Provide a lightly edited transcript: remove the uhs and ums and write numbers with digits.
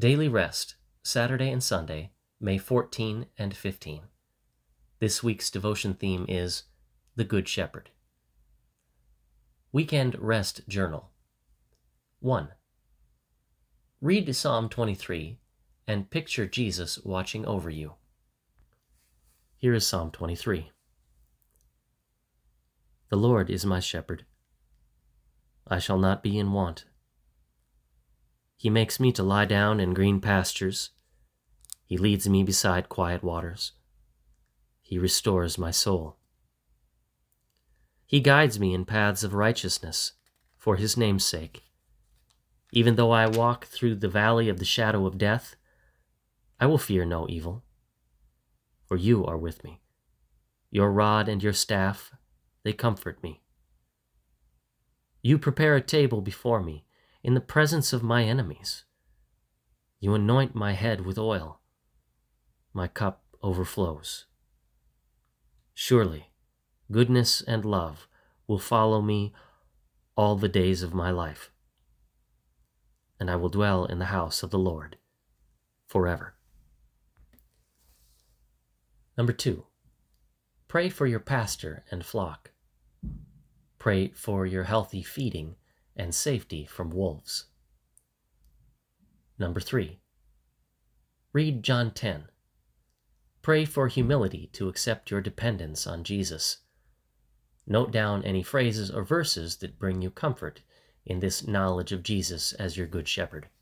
Daily Rest, Saturday and Sunday, May 14 and 15. This week's devotion theme is The Good Shepherd. Weekend Rest Journal. 1. Read Psalm 23 and picture Jesus watching over you. Here is Psalm 23. The Lord is my shepherd. I shall not be in want. He makes me to lie down in green pastures. He leads me beside quiet waters. He restores my soul. He guides me in paths of righteousness for his name's sake. Even though I walk through the valley of the shadow of death, I will fear no evil, for you are with me. Your rod and your staff, they comfort me. You prepare a table before me in the presence of my enemies. You anoint my head with oil. My cup overflows. Surely, goodness and love will follow me all the days of my life, and I will dwell in the house of the Lord forever. 2. Pray for your pastor and flock. Pray for your healthy feeding and safety from wolves. 3. Read John 10. Pray for humility to accept your dependence on Jesus. Note down any phrases or verses that bring you comfort in this knowledge of Jesus as your good shepherd.